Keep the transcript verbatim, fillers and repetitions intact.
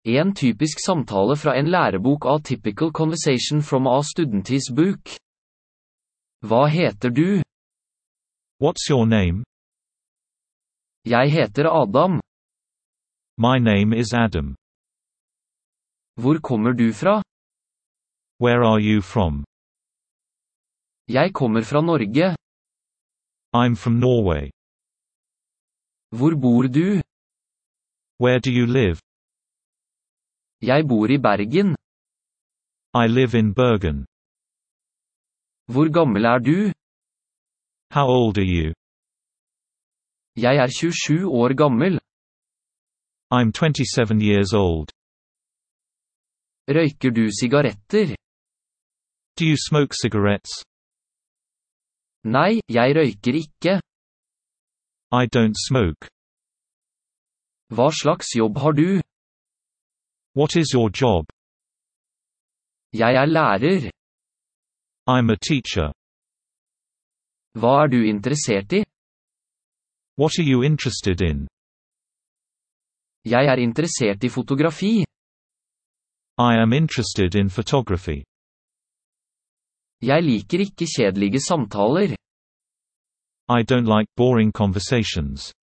En typisk samtale fra en lærebok A typical conversation from a student's book. Hva heter du? What's your name? Jeg heter Adam. My name is Adam. Hvor kommer du fra? Where are you from? Jeg kommer fra Norge. I'm from Norway. Hvor bor du? Where do you live? Jeg bor i Bergen. I live in Bergen. Hvor gammel er du? How old are you? Jeg er tjuesju år gammel. I'm twenty-seven years old. Røyker du sigaretter? Do you smoke cigarettes? Nei, jeg røyker ikke. I don't smoke. Hva slags jobb har du? What is your job? Jeg er lærer. I'm a teacher. Hva er du interessert i? What are you interested in? Jeg er interessert i fotografi. I am interested in photography. Jeg liker ikke kjedelige samtaler. I don't like boring conversations.